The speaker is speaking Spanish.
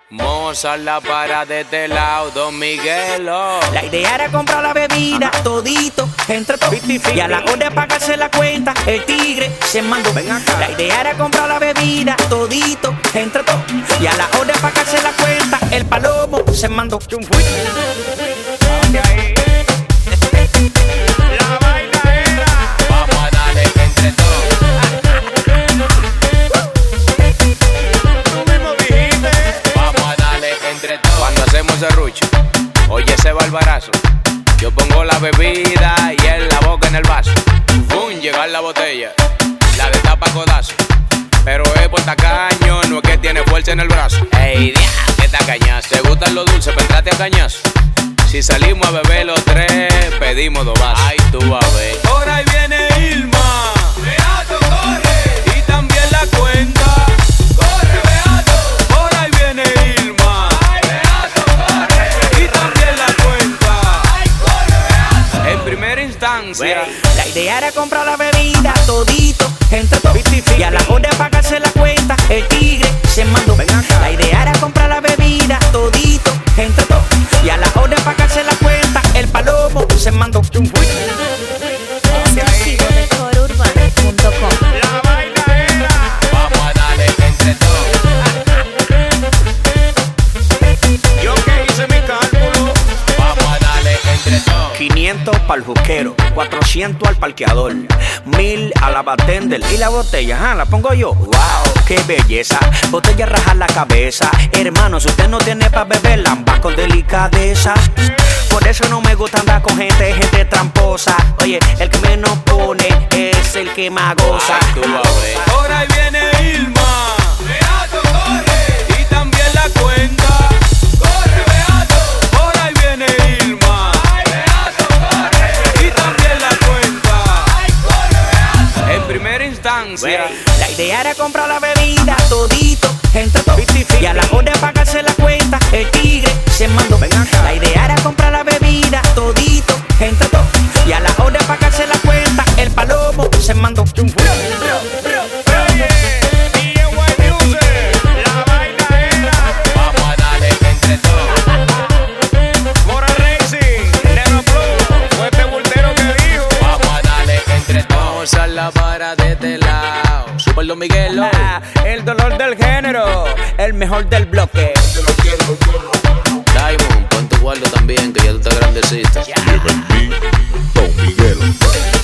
Mozart para de este lado, Don Miguelo. La idea era comprar la bebida, todito, entre todos. Y a la hora de pagarse la cuenta, el tigre se mandó. La idea era comprar la bebida, todito, entre todos. Y a la hora de pagarse la cuenta, el palomo se mandó. La vaina era. Vamos a darle entre todos. Tú mismo dijiste. Vamos a darle entre todos. Cuando hacemos el rucho, oye ese barbarazo. Yo pongo la bebida y él la boca en el vaso. ¡Bum! Llegar la botella, la destapa a codazo. Pero es por tacaño, no es que tiene fuerza en el brazo. Ey, dia, qué tacañazo. ¿Te gustan los dulces? Pentrate a cañazo. Si salimos a beber los tres, pedimos 2 vasos. Ay, tú a ver. Por ahí viene Ilma. Beato, corre. Y también la cuenta. Corre, Beato. Por ahí viene Ilma. Ay, Beato, corre. Y también la cuenta. Ay, corre, Beato. En primera instancia, la idea era comprar la bebida, todito, entre todos. Y a la hora de pagarse la cuenta, el tigre se mandó. La idea era comprar la bebida, todito, entre todos. Y a la hora de pagarse la cuenta, el palomo se mandó. Exclusivo de corourbano.com. la vaina era. Vamos a darle entre todos. Yo que hice mi cálculo. Vamos a darle entre todos. 500 para el juquero, 400 al parqueador, 1000 a la bartender. Y la botella, la pongo yo. ¡Wow! ¡Qué belleza! Botella raja la cabeza. Hermano, si usted no tiene para beber, lamba con delicadeza. Por eso no me gusta andar con gente tramposa. Oye, el que menos pone es el que más goza. Ay, tú a ver. Por ahí viene Ilma. Beato, corre. Y también la cuenta. Corre, Beato. Por ahí viene Ilma. Ay, Beato, corre. Y también la cuenta. Ay, corre, Beato. En primera instancia, la idea era comprar la bebida, todito, entre todos. Y a la hora de pagarse la cuenta, el tigre se mandó. La idea era comprar la bebida, todito, entre todos. Y a la hora de pagarse la cuenta, el palomo se mandó. la vaina era. Vamos a darle entre todos. Mora Racing, Nero Blue, fue este bultero que dijo. Vamos a darle entre todos. A la para de este lado. Super Don Miguelo. El dolor del género, el mejor del bloque. Diamond, pon tu guardo también, que ya tú estás grandecito. Don Miguelo.